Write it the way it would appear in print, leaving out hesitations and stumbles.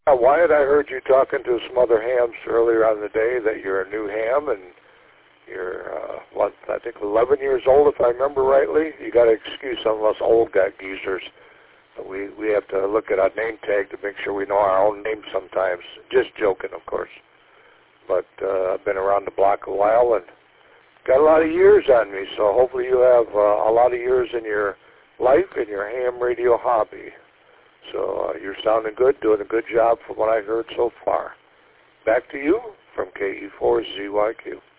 Wyatt, I heard you talking to some other hams earlier on the day that you're a new ham and you're, I think 11 years old if I remember rightly. You got to excuse some of us old guy geezers. We have to look at our name tag to make sure we know our own name sometimes. Just joking, of course. But I've been around the block a while and got a lot of years on me, so hopefully you have a lot of years in your life and your ham radio hobby. So you're sounding good, doing a good job from what I heard so far. Back to you from KE4ZYQ.